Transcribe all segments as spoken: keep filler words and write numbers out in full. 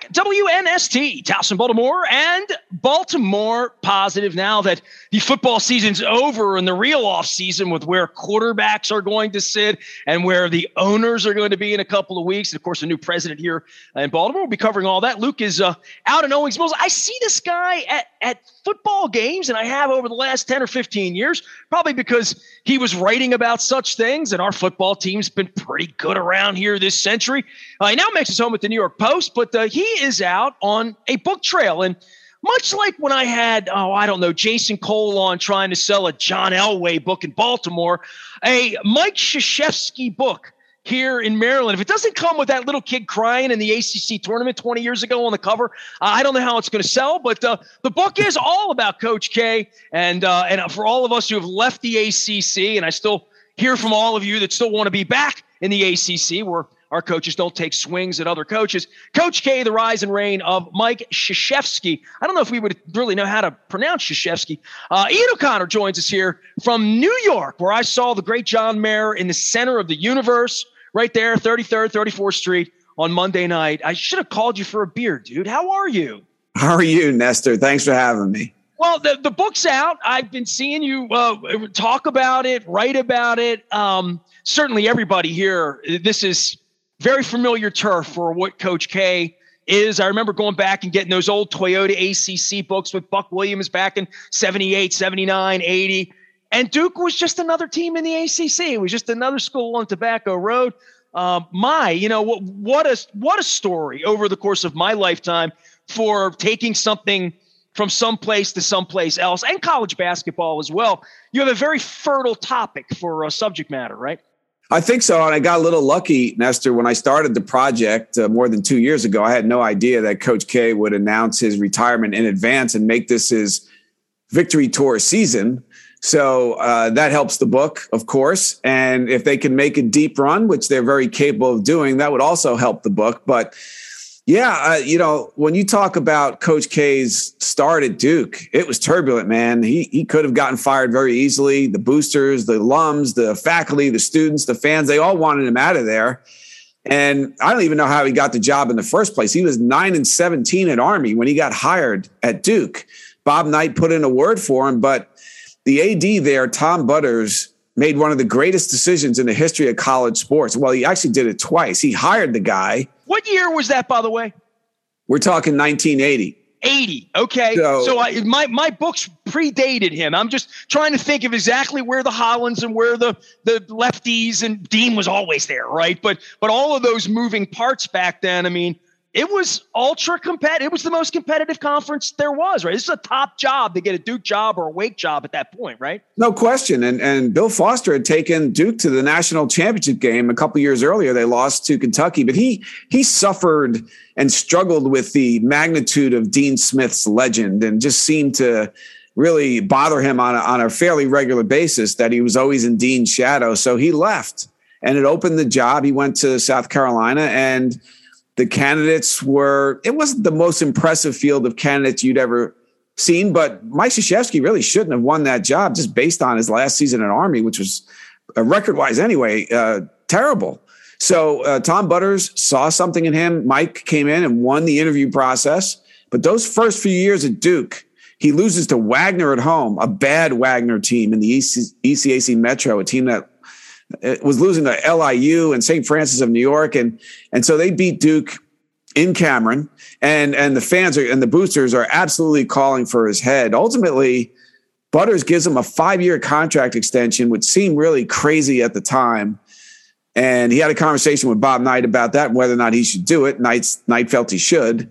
back. W N S T, Towson, Baltimore, and Baltimore Positive now that the football season's over and the real off season with where quarterbacks are going to sit and where the owners are going to be in a couple of weeks. And of course, a new president here in Baltimore will be covering all that. Luke is uh, out in Owings Mills. I see this guy at, at football games, and I have over the last ten or fifteen years, probably because he was writing about such things, and our football team's been pretty good around here this century. Uh, he now makes his home at the New York Post, but uh, he is out on a book trail. And much like when I had, oh, I don't know, Jason Cole on trying to sell a John Elway book in Baltimore, a Mike Krzyzewski book here in Maryland. If it doesn't come with that little kid crying in the A C C tournament twenty years ago on the cover, uh, I don't know how it's going to sell, but uh, the book is all about Coach K. And, uh, and for all of us who have left the A C C, and I still hear from all of you that still want to be back in the A C C, where our coaches don't take swings at other coaches. Coach K, the rise and reign of Mike Krzyzewski. I don't know if we would really know how to pronounce Krzyzewski. Uh, Ian O'Connor joins us here from New York, where I saw the great John Mayer in the center of the universe, right there, thirty-third, thirty-fourth Street on Monday night. I should have called you for a beer, dude. How are you? How are you, Nestor? Thanks for having me. Well, the, the book's out. I've been seeing you uh, talk about it, write about it. Um, certainly everybody here, this is very familiar turf for what Coach K is. I remember going back and getting those old Toyota A C C books with Buck Williams back in seventy-eight, seventy-nine, eighty. And Duke was just another team in the A C C. It was just another school on Tobacco Road. Um, my, you know, what, what a, what a story over the course of my lifetime for taking something from someplace to someplace else, and college basketball as well. You have a very fertile topic for uh, subject matter, right? I think so. And I got a little lucky, Nestor, when I started the project uh, more than two years ago. I had no idea that Coach K would announce his retirement in advance and make this his victory tour season. So uh, that helps the book, of course. And if they can make a deep run, which they're very capable of doing, that would also help the book. But yeah, uh, you know, when you talk about Coach K's start at Duke, it was turbulent, man. He he could have gotten fired very easily. The boosters, the alums, the faculty, the students, the fans, they all wanted him out of there. And I don't even know how he got the job in the first place. He was nine and seventeen at Army when he got hired at Duke. Bob Knight put in a word for him, but the A D there, Tom Butters, made one of the greatest decisions in the history of college sports. Well, he actually did it twice. He hired the guy. What year was that, by the way? We're talking nineteen eighty. eighty. Okay. So, so I, my, my books predated him. I'm just trying to think of exactly where the Hollands and where the, the lefties, and Dean was always there, right? But, but all of those moving parts back then, I mean, it was ultra competitive. It was the most competitive conference there was, right? This is a top job to get a Duke job or a Wake job at that point, right? No question. And and Bill Foster had taken Duke to the national championship game a couple years earlier. They lost to Kentucky, but he he suffered and struggled with the magnitude of Dean Smith's legend, and just seemed to really bother him on a, on a fairly regular basis that he was always in Dean's shadow. So he left, and it opened the job. He went to South Carolina, and the candidates were, it wasn't the most impressive field of candidates you'd ever seen, but Mike Krzyzewski really shouldn't have won that job just based on his last season at Army, which was uh, record-wise anyway, uh, terrible. So uh, Tom Butters saw something in him. Mike came in and won the interview process. But those first few years at Duke, he loses to Wagner at home, a bad Wagner team in the E C A C Metro, a team that it was losing to L I U and Saint Francis of New York. And, and so they beat Duke in Cameron, and, and the fans are, and the boosters are absolutely calling for his head. Ultimately, Butters gives him a five-year contract extension, which seemed really crazy at the time. And he had a conversation with Bob Knight about that and whether or not he should do it. Knight, Knight felt he should.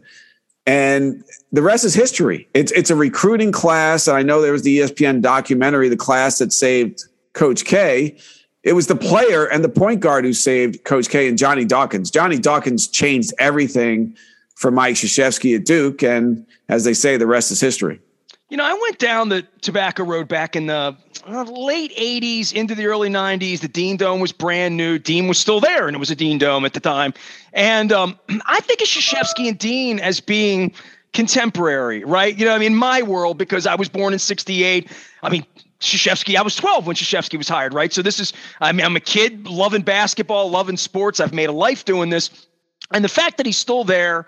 And the rest is history. It's, it's a recruiting class. And I know there was the E S P N documentary, The Class That Saved Coach K. It was the player and the point guard who saved Coach K, and Johnny Dawkins. Johnny Dawkins changed everything for Mike Krzyzewski at Duke. And as they say, the rest is history. You know, I went down the Tobacco Road back in the uh, late eighties into the early nineties. The Dean Dome was brand new. Dean was still there, and it was a Dean Dome at the time. And um, I think of Krzyzewski and Dean as being contemporary, right? You know, I mean, in my world, because I was born in sixty-eight, I mean, Krzyzewski, I was twelve when Krzyzewski was hired, right? So this is, I mean, I'm a kid loving basketball, loving sports. I've made a life doing this. And the fact that he's still there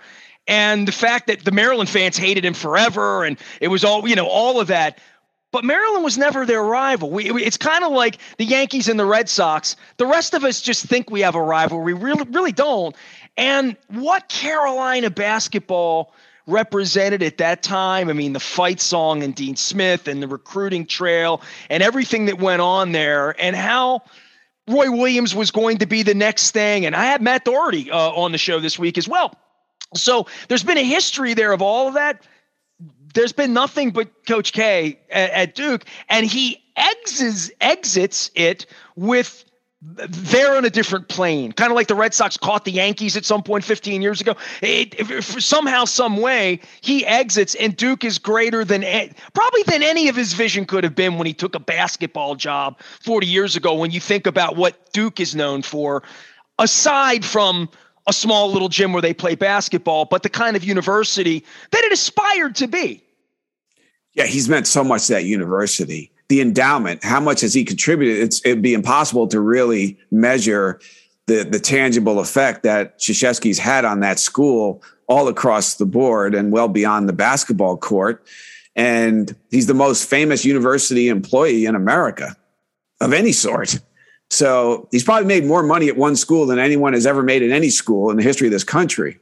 and the fact that the Maryland fans hated him forever, and it was all, you know, all of that. But Maryland was never their rival. We, it's kind of like the Yankees and the Red Sox. The rest of us just think we have a rival. We really, really don't. And what Carolina basketball represented at that time, I mean, the fight song and Dean Smith and the recruiting trail and everything that went on there, and how Roy Williams was going to be the next thing. And I had Matt Doherty uh, on the show this week as well. So there's been a history there of all of that. There's been nothing but Coach K at, at Duke, and he exits, exits it with they're on a different plane, kind of like the Red Sox caught the Yankees at some point fifteen years ago. It, if, somehow, some way, he exits, and Duke is greater than probably than any of his vision could have been when he took a basketball job forty years ago. When you think about what Duke is known for, aside from a small little gym where they play basketball, but the kind of university that it aspired to be. Yeah, he's meant so much to that university. The endowment, how much has he contributed? It's, it'd be impossible to really measure the, the tangible effect that Krzyzewski's had on that school all across the board and well beyond the basketball court. And he's the most famous university employee in America of any sort. So he's probably made more money at one school than anyone has ever made in any school in the history of this country.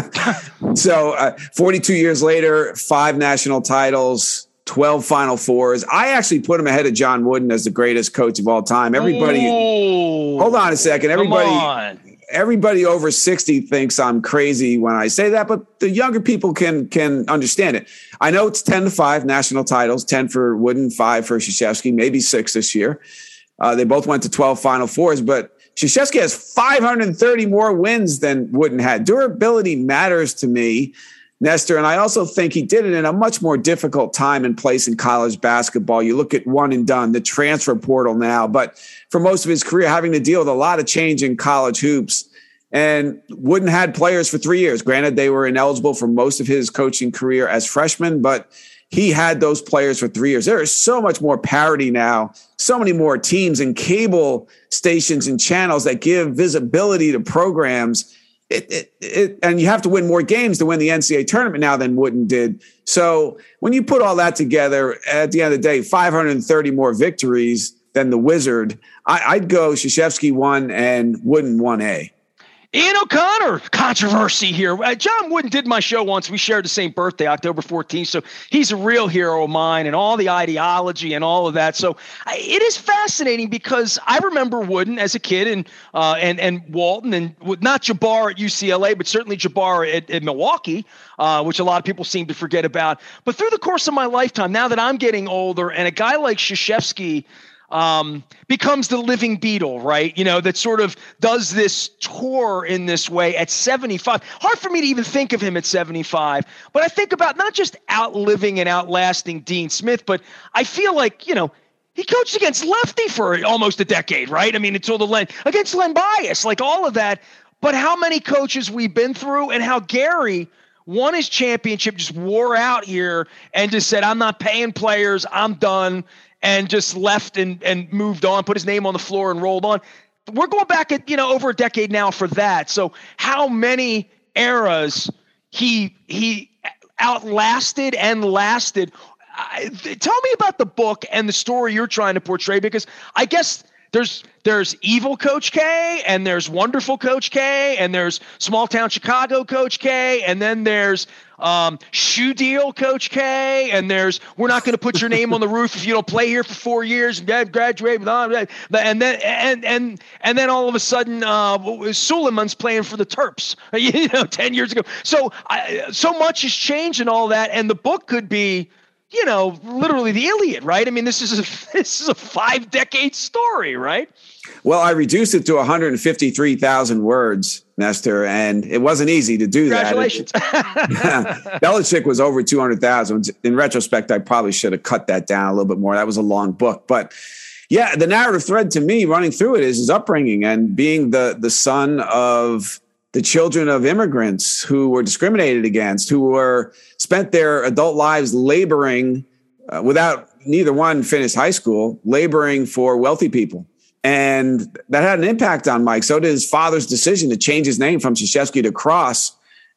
So uh, forty-two years later, five national titles, twelve Final Fours. I actually put him ahead of John Wooden as the greatest coach of all time. Everybody, Ooh, hold on a second. Everybody, everybody over sixty thinks I'm crazy when I say that, but the younger people can can understand it. I know it's ten to five national titles, ten for Wooden, five for Krzyzewski, maybe six this year. Uh, they both went to twelve Final Fours, but Krzyzewski has five hundred thirty more wins than Wooden had. Durability matters to me, Nestor, and I also think he did it in a much more difficult time and place in college basketball. You look at one and done, the transfer portal now, but for most of his career, having to deal with a lot of change in college hoops. And Wooden had players for three years. Granted, they were ineligible for most of his coaching career as freshmen, but he had those players for three years. There is so much more parity now, so many more teams and cable stations and channels that give visibility to programs. It, it, it, and you have to win more games to win the N C double A tournament now than Wooden did. So when you put all that together, at the end of the day, five hundred thirty more victories than the Wizard, I, I'd go Krzyzewski one and Wooden one A. Ian O'Connor, controversy here. Uh, John Wooden did my show once. We shared the same birthday, October fourteenth. So he's a real hero of mine and all the ideology and all of that. So I, it is fascinating because I remember Wooden as a kid and uh, and and Walton and not Jabbar at U C L A, but certainly Jabbar at, at Milwaukee, uh, which a lot of people seem to forget about. But through the course of my lifetime, now that I'm getting older and a guy like Krzyzewski um, becomes the living Beatle, right? You know, that sort of does this tour in this way at seventy-five. Hard for me to even think of him at seventy-five, but I think about not just outliving and outlasting Dean Smith, but I feel like, you know, he coached against Lefty for almost a decade, right? I mean, until the Len, against Len Bias, like all of that. But how many coaches we've been through and how Gary won his championship, just wore out here and just said, I'm not paying players, I'm done. And just left and, and moved on, put his name on the floor and rolled on. We're going back at, you know, over a decade now for that. So how many eras he he outlasted and lasted. I, tell me about the book and the story you're trying to portray, because I guess there's there's evil Coach K, and there's wonderful Coach K, and there's small town Chicago Coach K, and then there's um, shoe deal Coach K, and there's we're not going to put your name on the roof if you don't play here for four years and graduate, and then and and and then all of a sudden uh, Suleiman's playing for the Terps, you know, ten years ago. So I, so much has changed and all that, and the book could be, you know, literally the Iliad, right? I mean, this is a, this is a five decade story, right? Well, I reduced it to one hundred fifty-three thousand words, Nestor, and it wasn't easy to do Congratulations. that. Congratulations. Belichick was over two hundred thousand. In retrospect, I probably should have cut that down a little bit more. That was a long book. But yeah, the narrative thread to me running through it is his upbringing and being the the son of the children of immigrants who were discriminated against, who were spent their adult lives laboring uh, without neither one finished high school, laboring for wealthy people. And that had an impact on Mike. So did his father's decision to change his name from Krzyzewski to Cross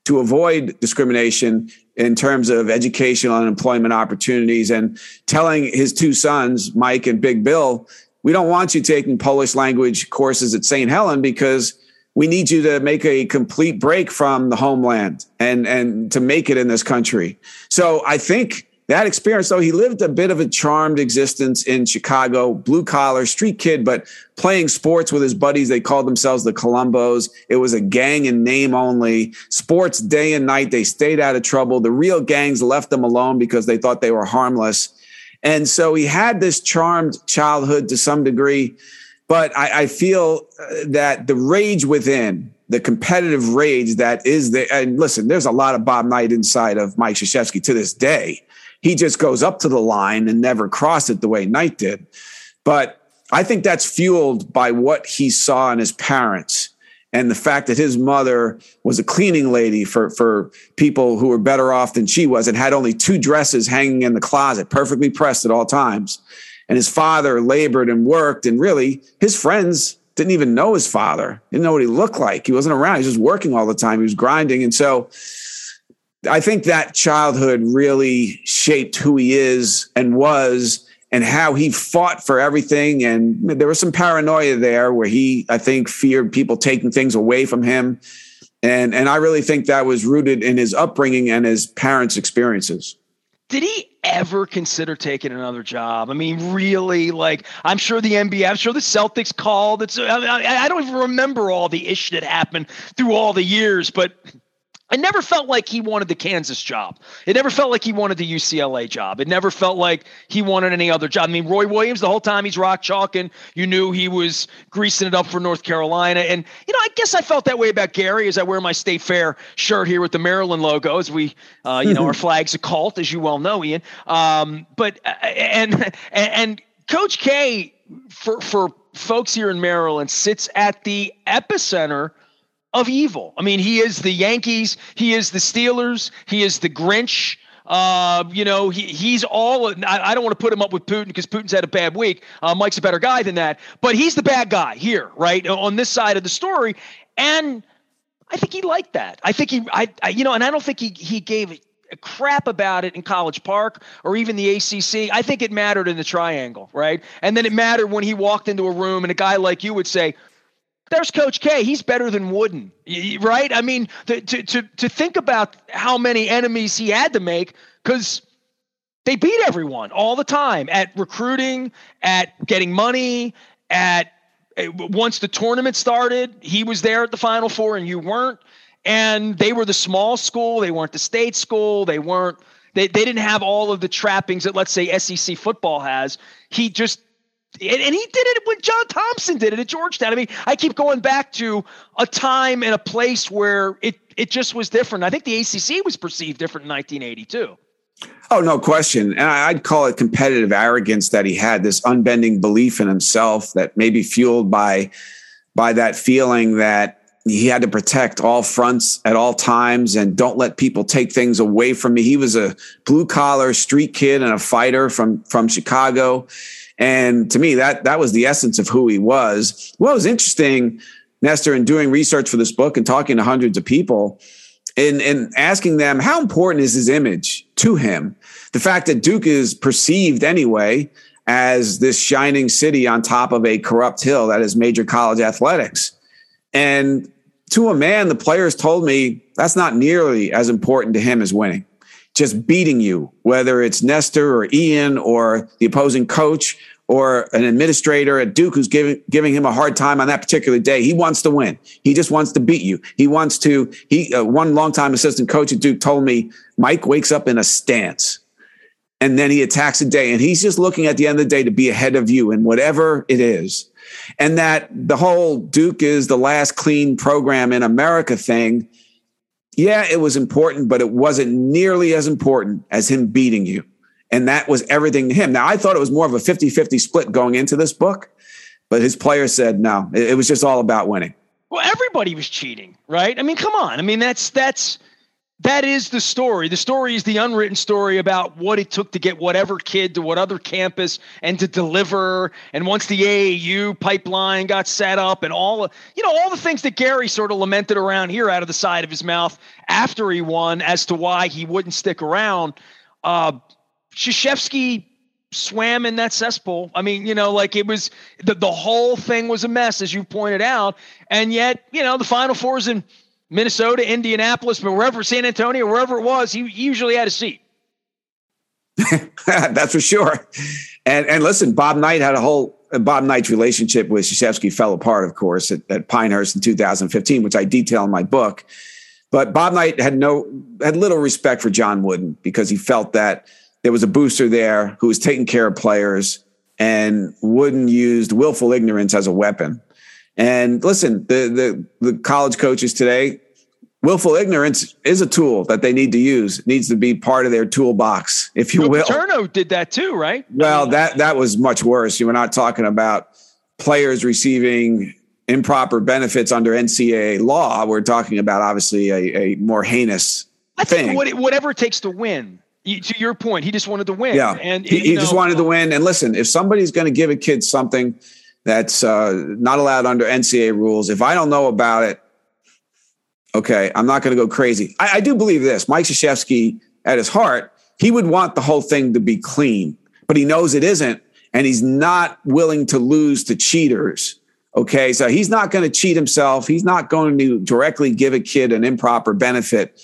to avoid discrimination in terms of educational and employment opportunities, and telling his two sons, Mike and Big Bill, we don't want you taking Polish language courses at Saint Helen because we need you to make a complete break from the homeland and, and to make it in this country. So I think that experience, though, he lived a bit of a charmed existence in Chicago, blue collar, street kid, but playing sports with his buddies. They called themselves the Columbos. It was a gang in name only. Sports day and night. They stayed out of trouble. The real gangs left them alone because they thought they were harmless. And so he had this charmed childhood to some degree. But I, I feel that the rage within, the competitive rage that is there, and listen, there's a lot of Bob Knight inside of Mike Krzyzewski to this day. He just goes up to the line and never crossed it the way Knight did. But I think that's fueled by what he saw in his parents and the fact that his mother was a cleaning lady for, for people who were better off than she was and had only two dresses hanging in the closet, perfectly pressed at all times. And his father labored and worked, and really his friends didn't even know his father, didn't know what he looked like. He wasn't around. He was just working all the time. He was grinding. And so I think that childhood really shaped who he is and was and how he fought for everything. And there was some paranoia there where he, I think, feared people taking things away from him. And, and I really think that was rooted in his upbringing and his parents' experiences. Did he ever consider taking another job? I mean, really, like, I'm sure the N B A, I'm sure the Celtics called. It's, I, I don't even remember all the ish that happened through all the years, but it never felt like he wanted the Kansas job. It never felt like he wanted the U C L A job. It never felt like he wanted any other job. I mean, Roy Williams, the whole time he's rock chalking, you knew he was greasing it up for North Carolina. And, you know, I guess I felt that way about Gary as I wear my State Fair shirt here with the Maryland logo, as we, uh, you know, our flag's a cult, as you well know, Ian. Um, but, uh, and, and, and Coach K, for, for folks here in Maryland, sits at the epicenter of evil. I mean, he is the Yankees. He is the Steelers. He is the Grinch. Uh, you know, he he's all. I, I don't want to put him up with Putin because Putin's had a bad week. Uh, Mike's a better guy than that, but he's the bad guy here, right, on this side of the story. And I think he liked that. I think he, I, I you know, and I don't think he he gave a crap about it in College Park or even the A C C. I think it mattered in the triangle, right? And then it mattered when he walked into a room and a guy like you would say, there's Coach K. He's better than Wooden, right? I mean, to to to, to think about how many enemies he had to make because they beat everyone all the time at recruiting, at getting money, at once the tournament started, he was there at the Final Four and you weren't. And they were the small school. They weren't the state school. They weren't. They they didn't have all of the trappings that, let's say, S E C football has. He just. And he did it when John Thompson did it at Georgetown. I mean, I keep going back to a time and a place where it, it just was different. I think the A C C was perceived different in nineteen eighty-two. Oh, no question. And I'd call it competitive arrogance that he had, this unbending belief in himself that may be fueled by, by that feeling that he had to protect all fronts at all times and don't let people take things away from me. He was a blue collar street kid and a fighter from, from Chicago. And to me, that that was the essence of who he was. What was interesting, Nestor, in doing research for this book and talking to hundreds of people and, and asking them how important is his image to him? The fact that Duke is perceived anyway as this shining city on top of a corrupt hill that is major college athletics. And to a man, the players told me that's not nearly as important to him as winning. Just beating you, whether it's Nestor or Ian or the opposing coach or an administrator at Duke who's giving giving him a hard time on that particular day. He wants to win. He just wants to beat you. He wants to. He uh, one longtime assistant coach at Duke told me Mike wakes up in a stance and then he attacks a day, and he's just looking at the end of the day to be ahead of you in whatever it is. And that the whole Duke is the last clean program in America thing. Yeah, it was important, but it wasn't nearly as important as him beating you. And that was everything to him. Now, I thought it was more of a fifty-fifty split going into this book, but his players said no, it was just all about winning. Well, everybody was cheating, right? I mean, come on. I mean, that's that's That is the story. The story is the unwritten story about what it took to get whatever kid to what other campus and to deliver. And once the A A U pipeline got set up and all, you know, all the things that Gary sort of lamented around here out of the side of his mouth after he won as to why he wouldn't stick around. Uh, Krzyzewski swam in that cesspool. I mean, you know, like it was the, the whole thing was a mess, as you pointed out. And yet, you know, the Final Four is in Minnesota, Indianapolis, but wherever, San Antonio, wherever it was, he, he usually had a seat. That's for sure. And and listen, Bob Knight had a whole Bob Knight's relationship with Krzyzewski fell apart, of course, at, at Pinehurst in two thousand fifteen, which I detail in my book. But Bob Knight had no had little respect for John Wooden because he felt that there was a booster there who was taking care of players, and Wooden used willful ignorance as a weapon. And listen, the, the, the college coaches today, willful ignorance is a tool that they need to use. It needs to be part of their toolbox, if you Joe will. Paterno did that too, right? Well, that, that was much worse. You were not talking about players receiving improper benefits under N C double A law. We're talking about obviously a, a more heinous I thing. think what, whatever it takes to win. To your point, he just wanted to win. Yeah, and he, he know, just wanted to win. And listen, if somebody's going to give a kid something that's uh, not allowed under N C double A rules, if I don't know about it, okay, I'm not going to go crazy. I, I do believe this. Mike Krzyzewski, at his heart, he would want the whole thing to be clean, but he knows it isn't, and he's not willing to lose to cheaters. Okay, so he's not going to cheat himself. He's not going to directly give a kid an improper benefit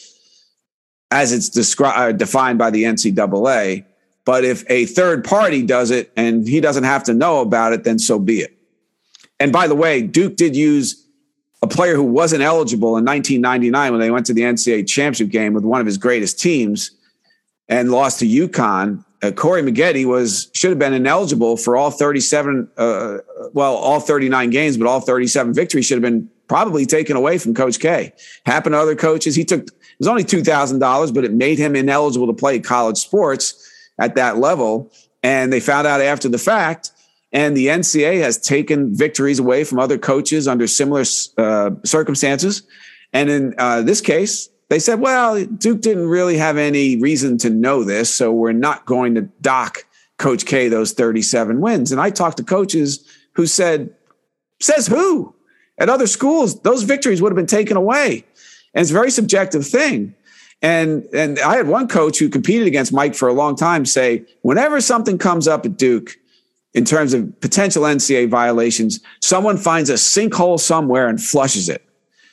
as it's described, uh, defined by the N C double A. But if a third party does it and he doesn't have to know about it, then so be it. And by the way, Duke did use a player who wasn't eligible in nineteen ninety-nine when they went to the N C double A championship game with one of his greatest teams and lost to UConn. Uh, Corey Maggette was should have been ineligible for all thirty-seven, uh, well, all thirty-nine games, but all thirty-seven victories should have been probably taken away from Coach K. Happened to other coaches. He took it was only two thousand dollars, but it made him ineligible to play college sports at that level. And they found out after the fact. And the N C double A has taken victories away from other coaches under similar uh, circumstances. And in uh, this case, they said, well, Duke didn't really have any reason to know this, so we're not going to dock Coach K those thirty-seven wins. And I talked to coaches who said, says who? At other schools, those victories would have been taken away. And it's a very subjective thing. And and I had one coach who competed against Mike for a long time say, whenever something comes up at Duke in terms of potential N C double A violations, someone finds a sinkhole somewhere and flushes it.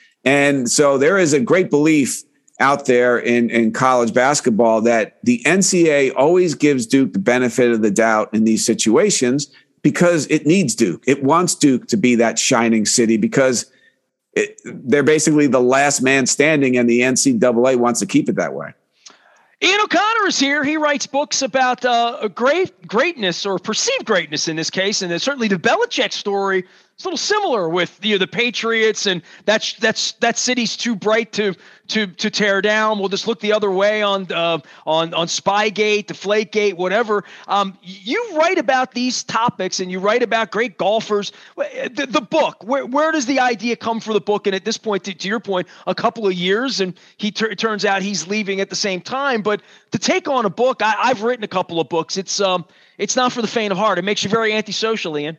And so there is a great belief out there in, in college basketball that the N C double A always gives Duke the benefit of the doubt in these situations because it needs Duke. It wants Duke to be that shining city because it, they're basically the last man standing, and the N C double A wants to keep it that way. Ian O'Connor is here. He writes books about uh, great greatness or perceived greatness in this case, and certainly the Belichick story is a little similar with you know, the Patriots, and that's that's that city's too bright to to to tear down. We'll just look the other way on uh, on on Spygate, Deflategate, whatever. Um, you write about these topics, and you write about great golfers. The, the book, where where does the idea come for the book? And at this point, to, to your point, a couple of years, and he t- it turns out he's leaving at the same time. But to take on a book, I, I've written a couple of books. It's um it's not for the faint of heart. It makes you very antisocial, Ian.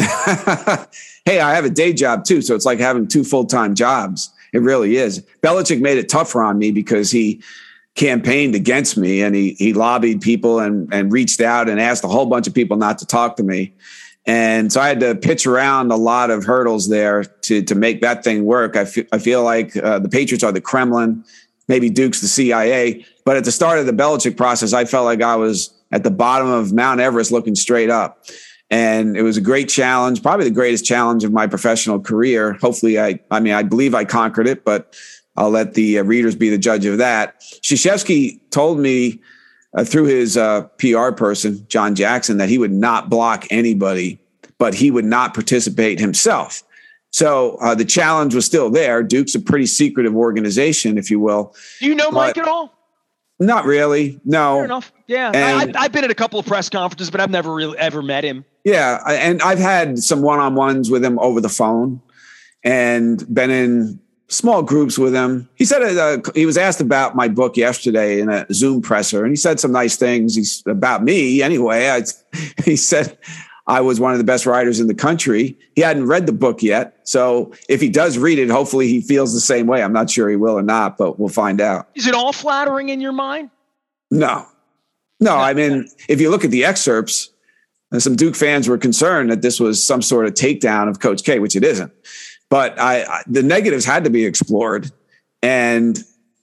Hey, I have a day job too, so it's like having two full-time jobs. It really is. Belichick made it tougher on me because he campaigned against me, and he he lobbied people and and reached out and asked a whole bunch of people not to talk to me. And so I had to pitch around a lot of hurdles there to to make that thing work. I feel I feel like uh, the Patriots are the Kremlin, maybe Duke's the C I A. But at the start of the Belichick process, I felt like I was at the bottom of Mount Everest looking straight up. And it was a great challenge, probably the greatest challenge of my professional career. Hopefully, I I mean, I believe I conquered it, but I'll let the uh, readers be the judge of that. Krzyzewski told me uh, through his uh, P R person, John Jackson, that he would not block anybody, but he would not participate himself. So uh, the challenge was still there. Duke's a pretty secretive organization, if you will. Do you know Mike at all? Not really. No. Fair enough. Yeah. And, I, I've been at a couple of press conferences, but I've never really ever met him. Yeah. And I've had some one-on-ones with him over the phone and been in small groups with him. He said uh, he was asked about my book yesterday in a Zoom presser, and he said some nice things he's, about me anyway. I, he said I was one of the best writers in the country. He hadn't read the book yet. So if he does read it, hopefully he feels the same way. I'm not sure he will or not, but we'll find out. Is it all flattering in your mind? No. No, I mean, if you look at the excerpts, some Duke fans were concerned that this was some sort of takedown of Coach K, which it isn't. But I, I, the negatives had to be explored, and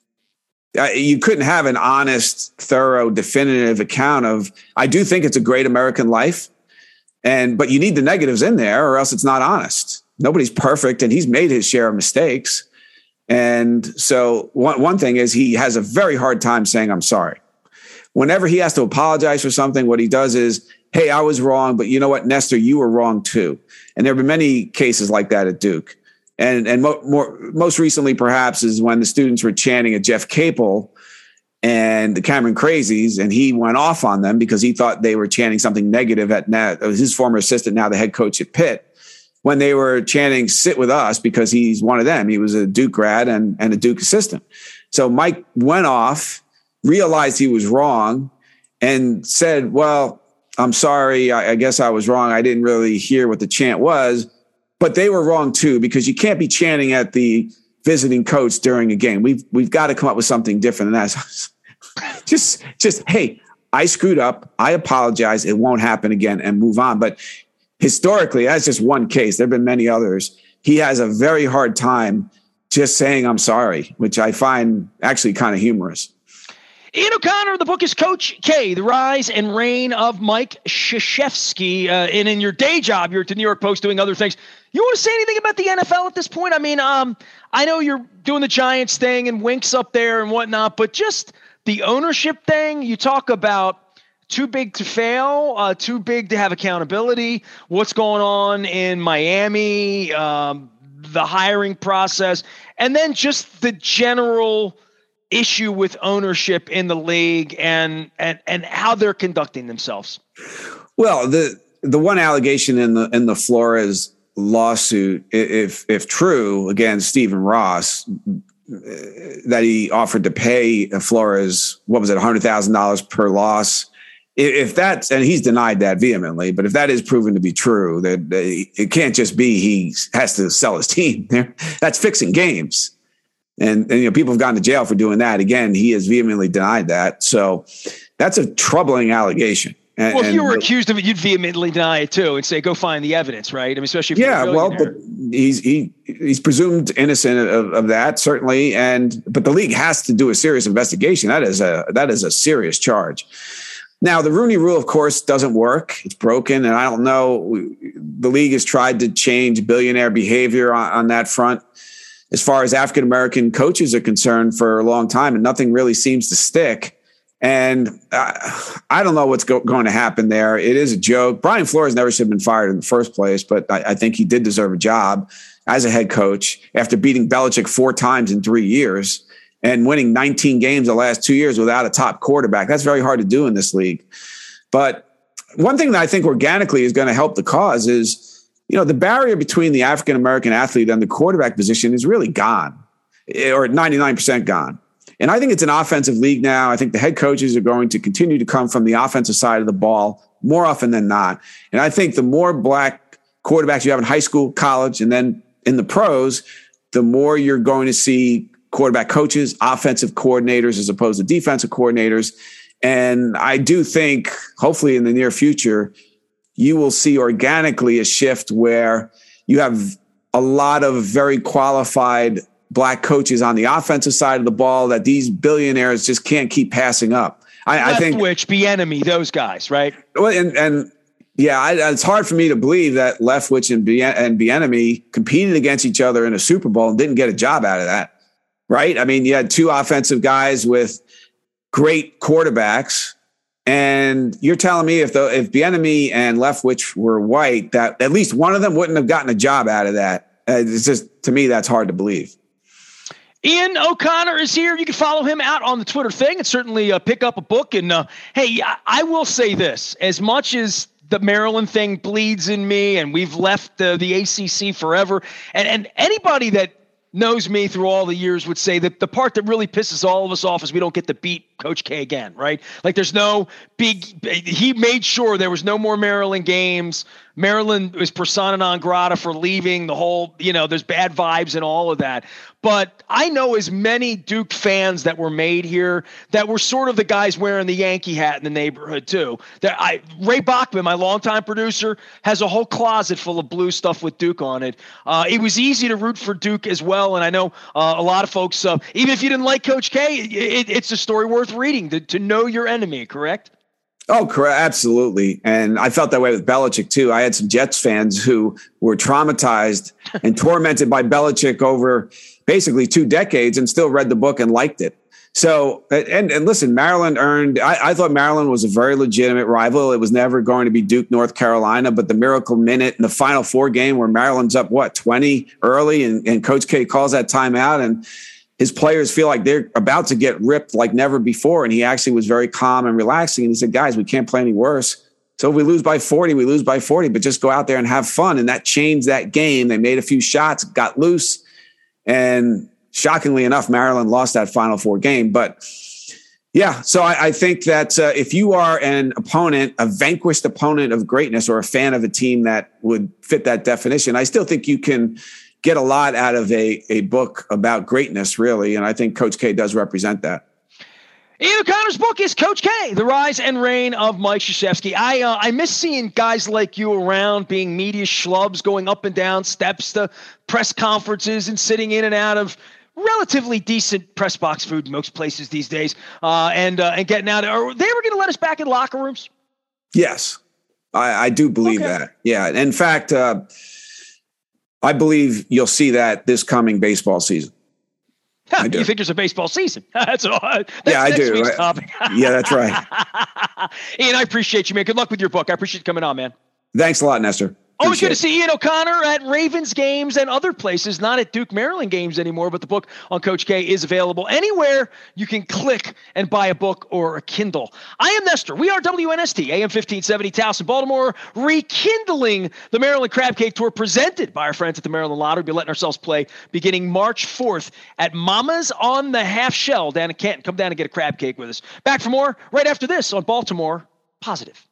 I, you couldn't have an honest, thorough, definitive account of. I do think it's a great American life, and but you need the negatives in there, or else it's not honest. Nobody's perfect, and he's made his share of mistakes. And so, one one thing is he has a very hard time saying I'm sorry. Whenever he has to apologize for something, what he does is, hey, I was wrong, but you know what, Nestor, you were wrong too. And there have been many cases like that at Duke. And and mo- more most recently, perhaps, is when the students were chanting at Jeff Capel and the Cameron Crazies, and he went off on them because he thought they were chanting something negative at Nat, his former assistant, now the head coach at Pitt, when they were chanting "sit with us" because he's one of them. He was a Duke grad and, and a Duke assistant. So Mike went off, realized he was wrong, and said, well, I'm sorry. I, I guess I was wrong. I didn't really hear what the chant was. But they were wrong too, because you can't be chanting at the visiting coach during a game. We've we've got to come up with something different than that. just just hey, I screwed up. I apologize. It won't happen again, and move on. But historically, that's just one case. There have been many others. He has a very hard time just saying I'm sorry, which I find actually kind of humorous. Ian O'Connor, the book is Coach K, The Rise and Reign of Mike Krzyzewski. Uh, and in your day job, you're at the New York Post doing other things. You want to say anything about the N F L at this point? I mean, um, I know you're doing the Giants thing and Winks up there and whatnot, but just the ownership thing, you talk about too big to fail, uh, too big to have accountability, what's going on in Miami, um, the hiring process, and then just the general issue with ownership in the league and, and, and how they're conducting themselves. Well, the, the one allegation in the, in the Flores lawsuit, if, if true, against Stephen Ross, that he offered to pay Flores, what was it, one hundred thousand dollars per loss. If that's, and he's denied that vehemently, but if that is proven to be true, that it can't just be he has to sell his team. That's fixing games. And, and, you know, people have gone to jail for doing that. Again, he has vehemently denied that. So that's a troubling allegation. And, well, if you were and, accused of it, you'd vehemently deny it too and say, go find the evidence, right? I mean, especially if yeah, you're a well, but he's, he, he's presumed innocent of, of that, certainly. And, but the league has to do a serious investigation. That is a, that is a serious charge. Now, the Rooney Rule, of course, doesn't work. It's broken. And I don't know, the league has tried to change billionaire behavior on, on that front as far as African-American coaches are concerned for a long time, and nothing really seems to stick. And uh, I don't know what's go- going to happen there. It is a joke. Brian Flores never should have been fired in the first place, but I, I think he did deserve a job as a head coach after beating Belichick four times in three years and winning nineteen games the last two years without a top quarterback. That's very hard to do in this league. But one thing that I think organically is going to help the cause is, you know, the barrier between the African-American athlete and the quarterback position is really gone, or ninety-nine percent gone. And I think it's an offensive league now. I think the head coaches are going to continue to come from the offensive side of the ball more often than not. And I think the more black quarterbacks you have in high school, college, and then in the pros, the more you're going to see quarterback coaches, offensive coordinators, as opposed to defensive coordinators. And I do think, hopefully in the near future, you will see organically a shift where you have a lot of very qualified black coaches on the offensive side of the ball that these billionaires just can't keep passing up. I, I think which Bieniemy, those guys, right? Well, and, and yeah, I, it's hard for me to believe that Leftwich and Bieniemy competed against each other in a Super Bowl and didn't get a job out of that, right? I mean, you had two offensive guys with great quarterbacks. And you're telling me if the if Bieniemy and Leftwich were white, that at least one of them wouldn't have gotten a job out of that. Uh, it's just, to me, that's hard to believe. Ian O'Connor is here. You can follow him out on the Twitter thing and certainly uh, pick up a book. And uh, hey, I, I will say this: as much as the Maryland thing bleeds in me, and we've left uh, the A C C forever, and and anybody that knows me through all the years would say that the part that really pisses all of us off is we don't get to beat Coach K again, right? Like there's no big, he made sure there was no more Maryland games. Maryland was persona non grata for leaving the whole, you know, there's bad vibes and all of that. But I know as many Duke fans that were made here that were sort of the guys wearing the Yankee hat in the neighborhood too. That I, Ray Bachman, my longtime producer, has a whole closet full of blue stuff with Duke on it. Uh, it was easy to root for Duke as well. And I know uh, a lot of folks, uh, even if you didn't like Coach K, it, it's a story worth reading to, to know your enemy, correct? Oh, correct. Absolutely. And I felt that way with Belichick too. I had some Jets fans who were traumatized and tormented by Belichick over basically two decades and still read the book and liked it. So, and, and listen, Maryland earned, I, I thought Maryland was a very legitimate rival. It was never going to be Duke, North Carolina, but the miracle minute in the Final Four game where Maryland's up, what, twenty early, and, and Coach K calls that timeout, and his players feel like they're about to get ripped like never before. And he actually was very calm and relaxing. And he said, guys, we can't play any worse. So if we lose by forty, we lose by forty, but just go out there and have fun. And that changed that game. They made a few shots, got loose. And shockingly enough, Maryland lost that Final Four game. But yeah, so I, I think that uh, if you are an opponent, a vanquished opponent of greatness, or a fan of a team that would fit that definition, I still think you can get a lot out of a, a book about greatness, really. And I think Coach K does represent that. Ian O'Connor's book is Coach K, The Rise and Reign of Mike Krzyzewski. I uh, I miss seeing guys like you around being media schlubs, going up and down steps to press conferences and sitting in and out of relatively decent press box food in most places these days, uh, and uh, and getting out. Are they ever going to let us back in locker rooms? Yes, I, I do believe okay. that. Yeah. In fact, uh, I believe you'll see that this coming baseball season. Huh, you think there's a baseball season? That's all. That's yeah, I next do. Week's topic. Yeah, that's right. Ian, I appreciate you, man. Good luck with your book. I appreciate you coming on, man. Thanks a lot, Nestor. Always good to see Ian O'Connor at Ravens games and other places, not at Duke Maryland games anymore, but the book on Coach K is available anywhere you can click and buy a book or a Kindle. I am Nestor. We are W N S T, A M fifteen seventy, Towson, Baltimore, rekindling the Maryland Crab Cake Tour presented by our friends at the Maryland Lottery. We'll be letting ourselves play beginning March fourth at Mama's on the Half Shell down in Canton. Come down and get a crab cake with us. Back for more right after this on Baltimore Positive.